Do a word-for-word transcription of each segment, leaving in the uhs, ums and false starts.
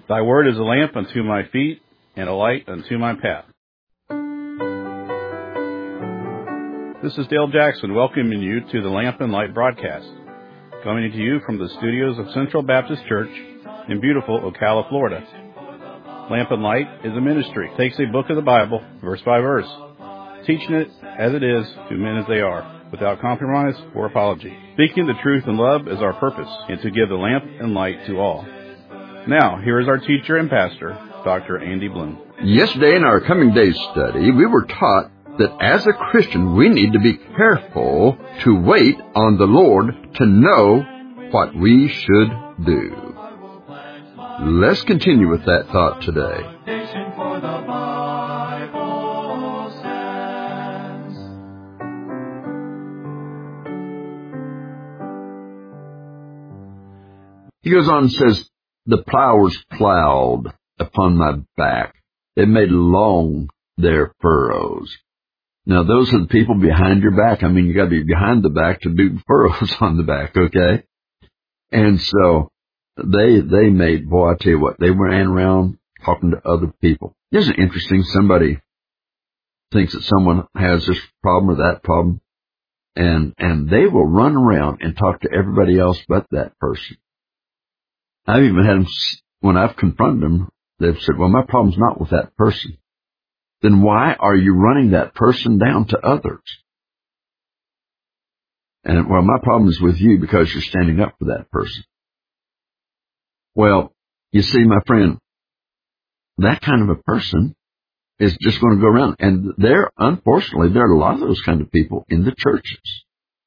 Thy word is a lamp unto my feet, and a light unto my path. This is Dale Jackson welcoming you to the Lamp and Light broadcast, coming to you from the studios of Central Baptist Church in beautiful Ocala, Florida. Lamp and Light is a ministry. It takes a book of the Bible, verse by verse, teaching it as it is to men as they are, without compromise or apology. Speaking the truth in love is our purpose, and to give the lamp and light to all. Now, here is our teacher and pastor, Doctor Andy Bloom. Yesterday in our Coming Days study, we were taught that as a Christian, we need to be careful to wait on the Lord to know what we should do. Let's continue with that thought today. He goes on and says, the plowers plowed upon my back. They made long their furrows. Now, those are the people behind your back. I mean, you got to be behind the back to do furrows on the back, okay? And so they they made, boy, I tell you what, they ran around talking to other people. Isn't it interesting? Somebody thinks that someone has this problem or that problem, and and they will run around and talk to everybody else but that person. I've even had them, when I've confronted them, they've said, well, my problem's not with that person. Then why are you running that person down to others? And, well, my problem is with you because you're standing up for that person. Well, you see, my friend, that kind of a person is just going to go around. And there, unfortunately, there are a lot of those kind of people in the churches.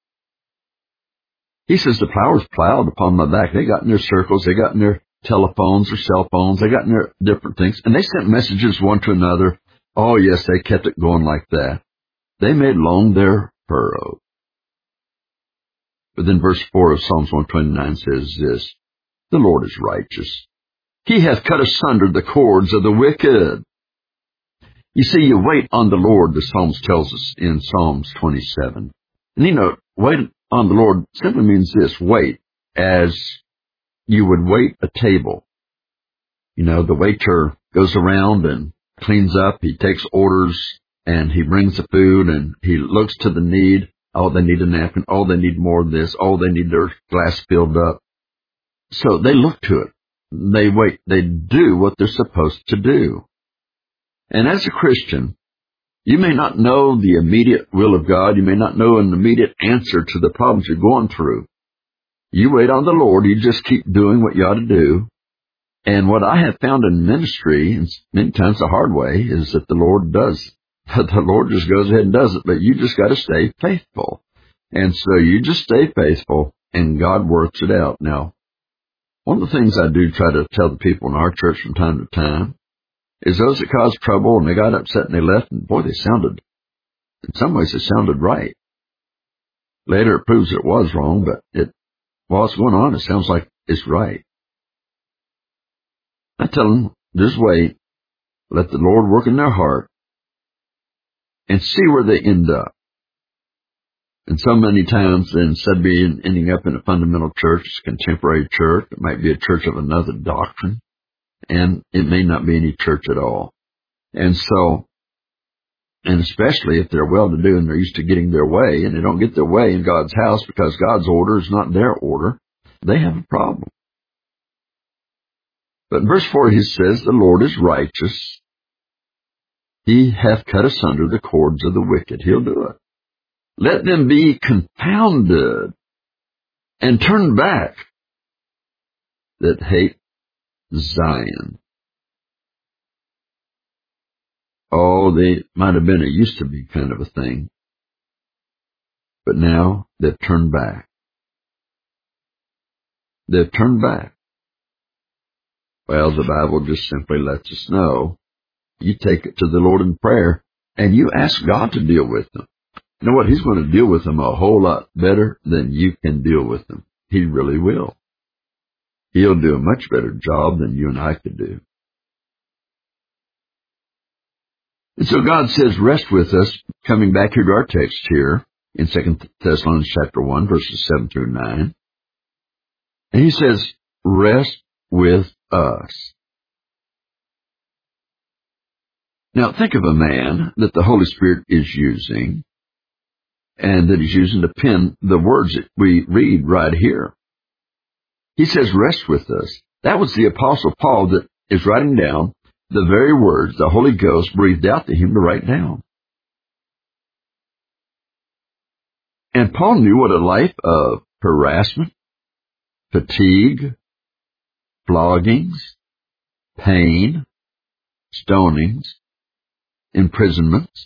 He says the plowers plowed upon my back. They got in their circles. They got in their telephones or cell phones. They got in their different things. And they sent messages one to another. Oh, yes, they kept it going like that. They made long their furrow. But then verse four of Psalms one twenty-nine says this, the Lord is righteous. He hath cut asunder the cords of the wicked. You see, you wait on the Lord, the Psalms tells us in Psalms twenty-seven. And you know, wait on the Lord simply means this, wait as you would wait a table. You know, the waiter goes around and cleans up, he takes orders, and he brings the food, and he looks to the need. Oh, they need a napkin. Oh, they need more of this. Oh, they need their glass filled up. So they look to it. They wait. They do what they're supposed to do. And as a Christian, you may not know the immediate will of God. You may not know an immediate answer to the problems you're going through. You wait on the Lord. You just keep doing what you ought to do. And what I have found in ministry, and many times the hard way, is that the Lord does. The Lord just goes ahead and does it, but you just got to stay faithful. And so you just stay faithful, and God works it out. Now, one of the things I do try to tell the people in our church from time to time is those that caused trouble and they got upset and they left, and boy, they sounded, in some ways, they sounded right. Later it proves it was wrong, but it, while it's going on, it sounds like it's right. I tell them, just wait, let the Lord work in their heart, and see where they end up. And so many times, instead of being ending up in a fundamental church, it's a contemporary church, it might be a church of another doctrine, and it may not be any church at all. And so, and especially if they're well-to-do and they're used to getting their way, and they don't get their way in God's house because God's order is not their order, they have a problem. But in verse four, he says, the Lord is righteous. He hath cut asunder the cords of the wicked. He'll do it. Let them be confounded and turn back that hate Zion. Oh, they might have been a used to be kind of a thing. But now they've turned back. They've turned back. Well, the Bible just simply lets us know, you take it to the Lord in prayer, and you ask God to deal with them. You know what? He's going to deal with them a whole lot better than you can deal with them. He really will. He'll do a much better job than you and I could do. And so God says, rest with us, coming back here to our text here in Second Thessalonians chapter one, verses seven through nine. And he says, rest with us. Now, think of a man that the Holy Spirit is using, and that he's using to pen the words that we read right here. He says, rest with us. That was the Apostle Paul that is writing down the very words the Holy Ghost breathed out to him to write down. And Paul knew what a life of harassment, fatigue, floggings, pain, stonings, imprisonments,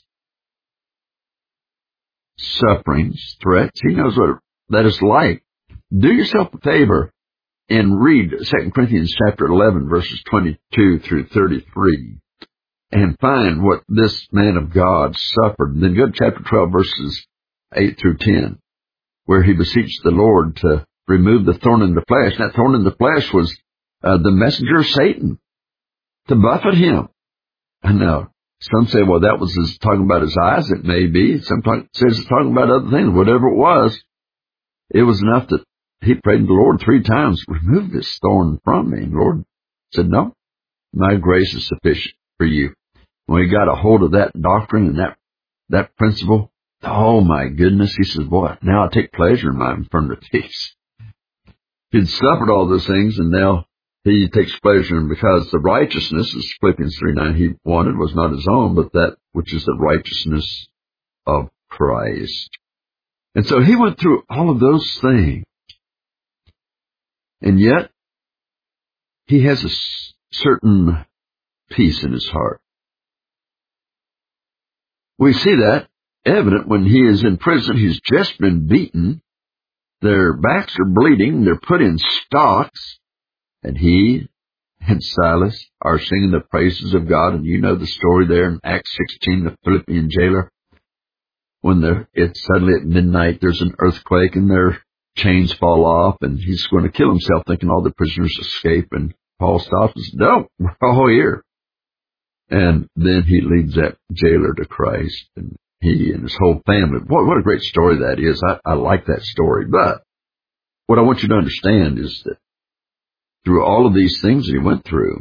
sufferings, threats. He knows what that is like. Do yourself a favor and read Second Corinthians chapter eleven, verses twenty-two through thirty-three, and find what this man of God suffered. And then go to chapter twelve, verses eight through ten, where he beseeched the Lord to remove the thorn in the flesh. And that thorn in the flesh was uh, the messenger of Satan to buffet him. I know. Some say, well, that was his, talking about his eyes. It may be. Some says it's talking about other things. Whatever it was, it was enough that he prayed to the Lord three times, remove this thorn from me. And the Lord said, no, my grace is sufficient for you. When he got a hold of that doctrine and that, that principle, oh my goodness, he says, boy, now I take pleasure in my infirmities. He'd suffered all those things, and now he takes pleasure in, because the righteousness, as Philippians three nine, he wanted was not his own, but that which is the righteousness of Christ. And so he went through all of those things. And yet, he has a certain peace in his heart. We see that evident when he is in prison. He's just been beaten. Their backs are bleeding. They're put in stocks. And he and Silas are singing the praises of God. And you know the story there in Acts sixteen, the Philippian jailer. When they're, it's suddenly at midnight, there's an earthquake and their chains fall off, and he's going to kill himself, thinking all the prisoners escape. And Paul stops and says, no, we're all here. And then he leads that jailer to Christ, and he and his whole family. Boy, what a great story that is. I, I like that story. But what I want you to understand is that through all of these things that he went through,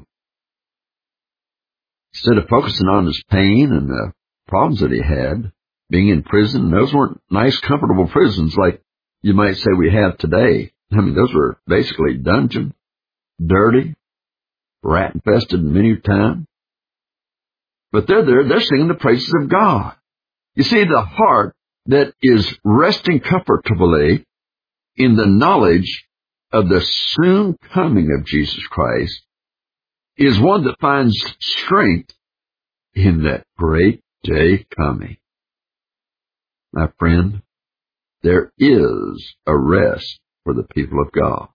instead of focusing on his pain and the problems that he had, being in prison, those weren't nice, comfortable prisons like you might say we have today. I mean, those were basically dungeon, dirty, rat-infested many times. But they're there, they're singing the praises of God. You see, the heart that is resting comfortably in the knowledge of the soon coming of Jesus Christ is one that finds strength in that great day coming. My friend, there is a rest for the people of God.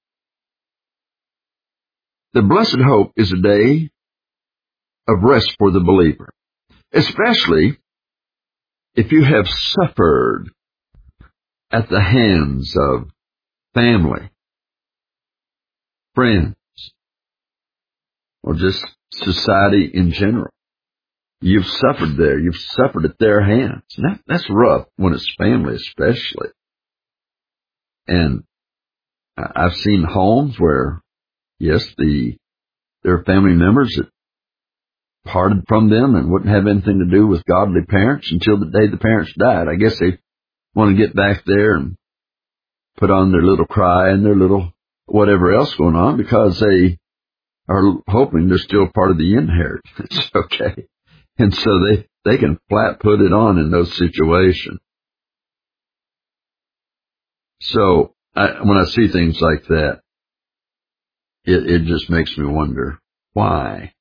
The blessed hope is a day of rest for the believer, especially if you have suffered at the hands of family, friends, or just society in general. You've suffered there. You've suffered at their hands. That, that's rough when it's family especially. And I've seen homes where, yes, the there are family members that parted from them and wouldn't have anything to do with godly parents until the day the parents died. I guess they want to get back there and put on their little cry and their little whatever else going on, because they are hoping they're still part of the inheritance, okay? And so they, they can flat put it on in those situations. So I, when I see things like that, it, it just makes me wonder, why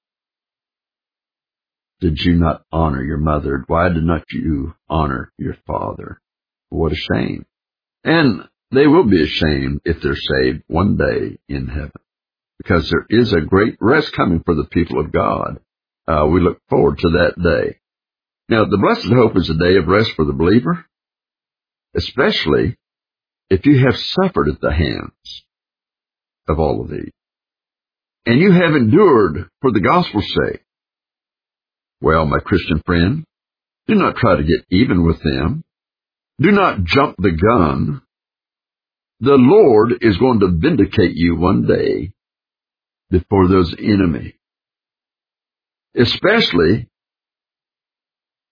did you not honor your mother? Why did not you honor your father? What a shame. And they will be ashamed if they're saved one day in heaven, because there is a great rest coming for the people of God. Uh, we look forward to that day. Now, the blessed hope is a day of rest for the believer, especially if you have suffered at the hands of all of these, and you have endured for the gospel's sake. Well, my Christian friend, do not try to get even with them. Do not jump the gun. The Lord is going to vindicate you one day before those enemies, especially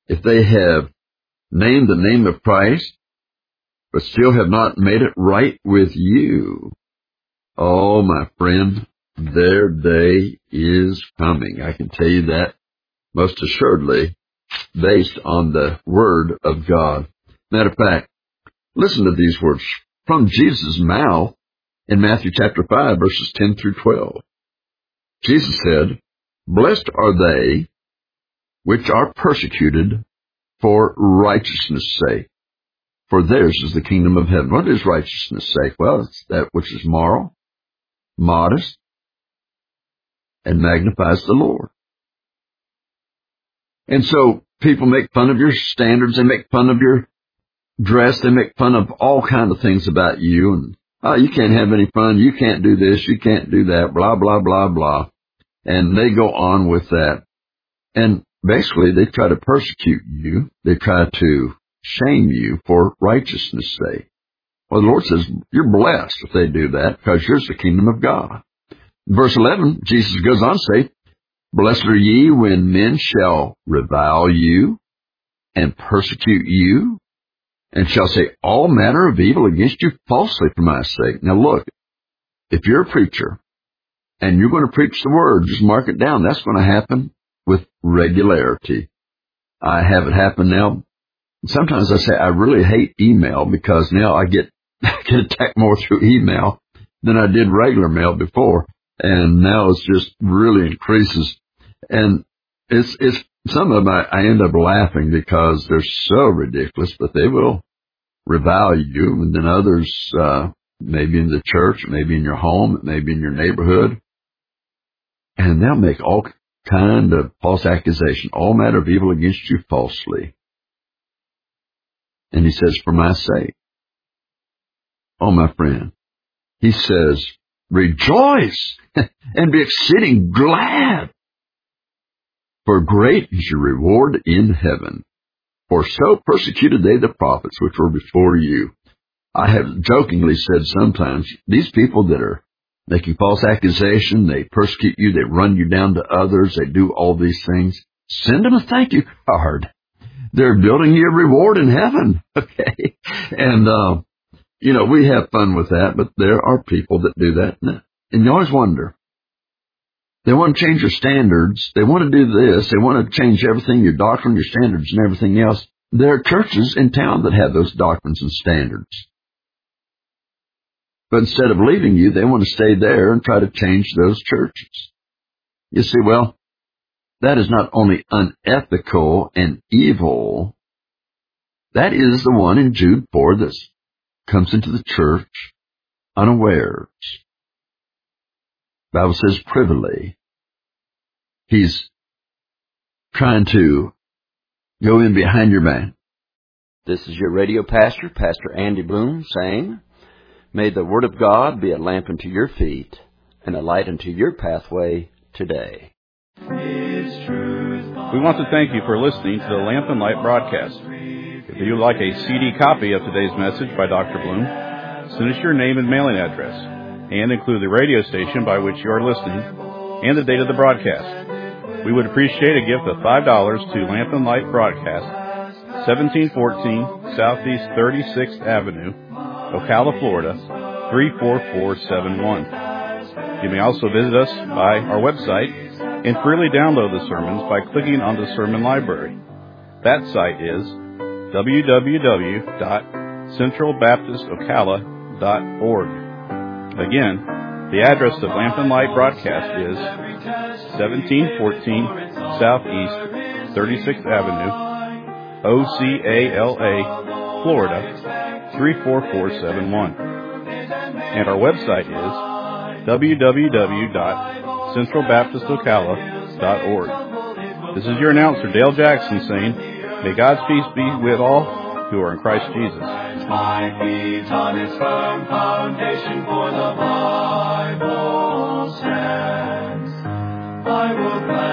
if they have named the name of Christ, but still have not made it right with you, oh, my friend, their day is coming. I can tell you that most assuredly based on the Word of God. Matter of fact, listen to these words from Jesus' mouth in Matthew chapter five, verses ten through twelve. Jesus said, "Blessed are they which are persecuted for righteousness' sake, for theirs is the kingdom of heaven." What is righteousness' sake? Well, it's that which is moral, modest, and magnifies the Lord. And so people make fun of your standards, they make fun of your dress, they make fun of all kinds of things about you, and oh, you can't have any fun, you can't do this, you can't do that, blah, blah, blah, blah. And they go on with that. And basically, they try to persecute you. They try to shame you for righteousness' sake. Well, the Lord says, you're blessed if they do that, because yours is the kingdom of God. In verse eleven, Jesus goes on to say, "Blessed are ye when men shall revile you and persecute you, and shall say all manner of evil against you falsely for my sake." Now look, if you're a preacher and you're going to preach the word, just mark it down. That's going to happen with regularity. I have it happen now. Sometimes I say I really hate email because now I get, I get attacked more through email than I did regular mail before. And now it's just really increases. And it's, it's, some of them I, I end up laughing because they're so ridiculous, but they will revile you. And then others, uh, maybe in the church, maybe in your home, maybe in your neighborhood. And they'll make all kind of false accusation, all manner of evil against you falsely. And he says, for my sake. Oh, my friend. He says, rejoice and be exceeding glad, for great is your reward in heaven. For so persecuted they the prophets which were before you. I have jokingly said sometimes, these people that are making false accusation, they persecute you, they run you down to others, they do all these things, send them a thank you card. They're building you a reward in heaven, okay? And, uh, you know, we have fun with that, but there are people that do that. And you always wonder, they want to change your standards, they want to do this, they want to change everything, your doctrine, your standards, and everything else. There are churches in town that have those doctrines and standards. But instead of leaving you, they want to stay there and try to change those churches. You see, well, that is not only unethical and evil, that is the one in Jude four that comes into the church unawares. The Bible says privily. He's trying to go in behind your back. This is your radio pastor, Pastor Andy Bloom, saying, may the Word of God be a lamp unto your feet and a light unto your pathway today. We want to thank you for listening to the Lamp and Light broadcast. If you would like a C D copy of today's message by Doctor Bloom, send us your name and mailing address, and include the radio station by which you are listening and the date of the broadcast. We would appreciate a gift of five dollars to Lamp and Light Broadcast, seventeen fourteen Southeast thirty-sixth Avenue, Ocala, Florida, three four four seven one. You may also visit us by our website and freely download the sermons by clicking on the Sermon Library. That site is w w w dot central baptist ocala dot org. Again, the address of Lamp and Light Broadcast is seventeen fourteen Southeast thirty-sixth Avenue, O C A L A, Florida, three four four seven one. And our website is w w w dot central baptist ocala dot org. This is your announcer, Dale Jackson, saying, may God's peace be with all who are in Christ Jesus. My feet on its firm foundation, for the Bible stands. I will